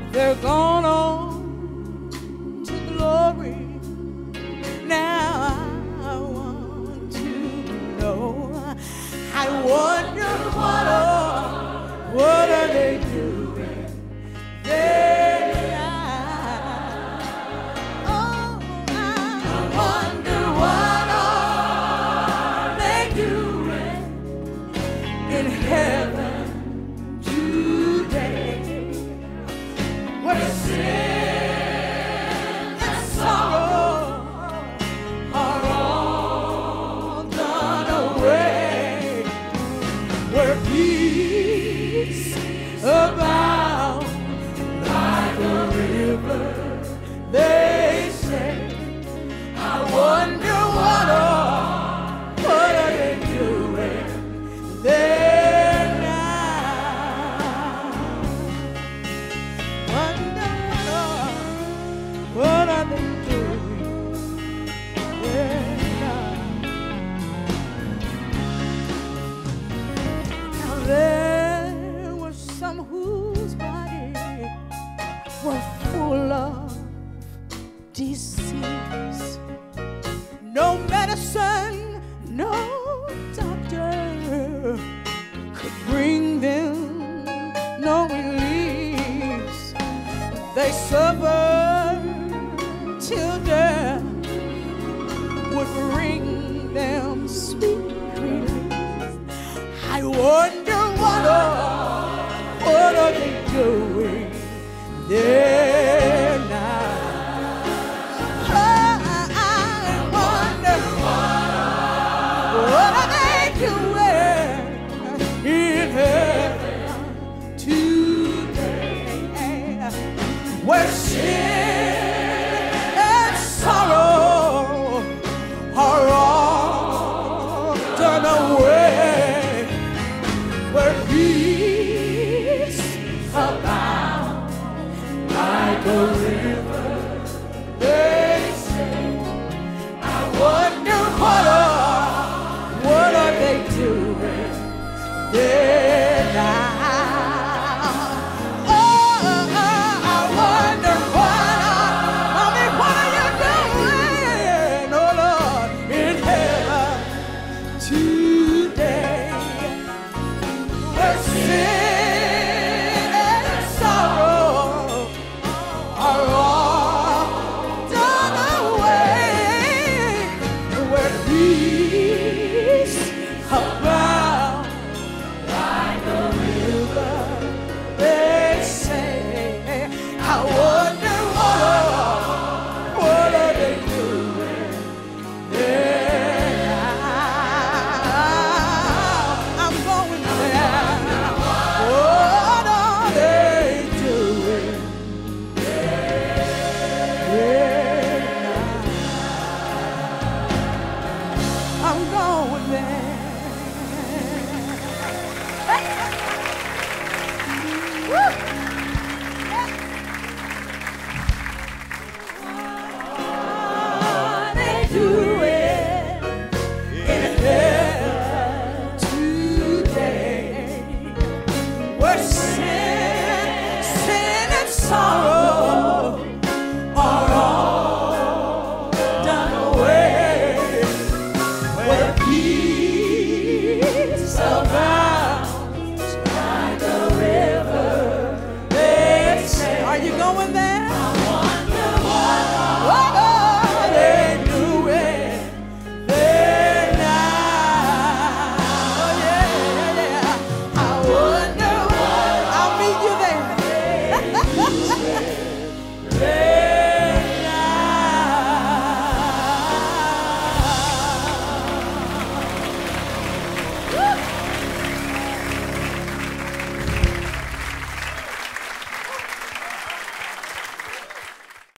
they're gone on to glory. Now I want to know, I wonder what are they doing there now? Oh, I wonder what are they doing in heaven today, where sin and sorrow are all done away, where peace abound like a river, they say. I wonder what are they doing there now? Wonder what are they doing there now? Now there were some whose bodies were full of disease. No medicine, no doctor could bring them no release. They suffered till death would bring them sweet release. I wonder what are they doing there now? What are they doing in heaven today, where sin and sorrow are all done away, where peace abounds like a